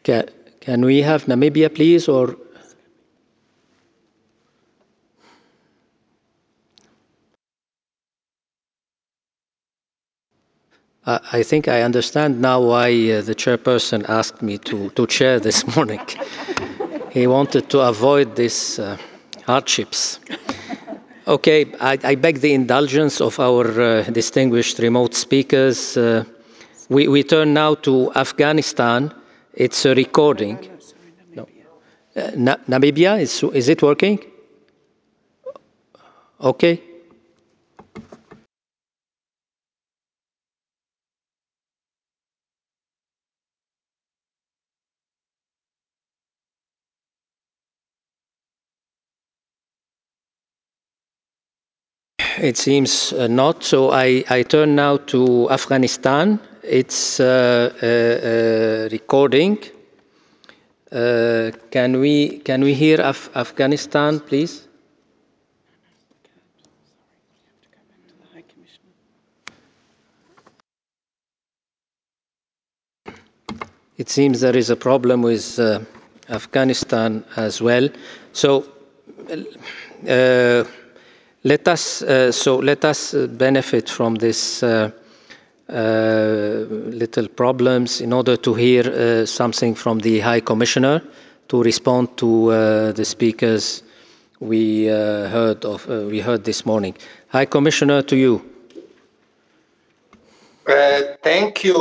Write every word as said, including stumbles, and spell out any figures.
Can, can we have Namibia, please, or... I, I think I understand now why uh, the chairperson asked me to, to chair this morning. He wanted to avoid these uh, hardships. Okay, I, I beg the indulgence of our uh, distinguished remote speakers. Uh, we, we turn now to Afghanistan. It's a recording. No. Uh, Na Namibia, is, is it working? Okay. It seems uh, not. So I, I turn now to Afghanistan. It's uh, a, a recording. Uh, can we can we hear Af Afghanistan, please? It seems there is a problem with uh, Afghanistan as well. So uh, let us uh, so let us benefit from this uh, uh, little problems in order to hear uh, something from the High Commissioner to respond to uh, the speakers we uh, heard of uh, we heard this morning. High Commissioner, to you. Uh, thank you.